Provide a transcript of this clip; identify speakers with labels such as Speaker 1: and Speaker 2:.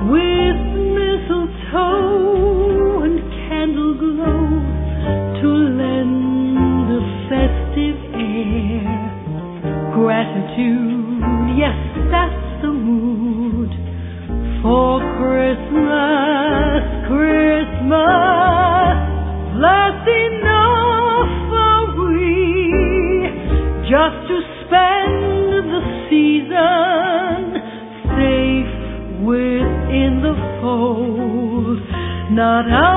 Speaker 1: with mistletoe and candle glow to lend a festive air. Gratitude, yes, that's the mood for Christmas, Christmas. Blessed enough are we just to spend the season safe within the fold, not out